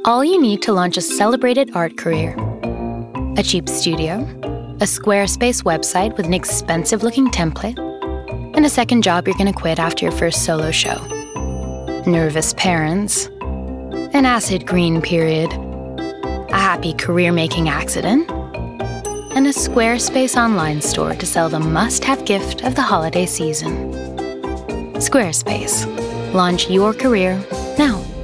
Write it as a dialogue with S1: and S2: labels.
S1: all you need to launch a celebrated art career. A cheap studio, a Squarespace website with an expensive-looking template, and a second job you're going to quit after your first solo show. Nervous parents, an acid green period, a happy career-making accident, and a Squarespace online store to sell the must-have gift of the holiday season. Squarespace. Launch your career now.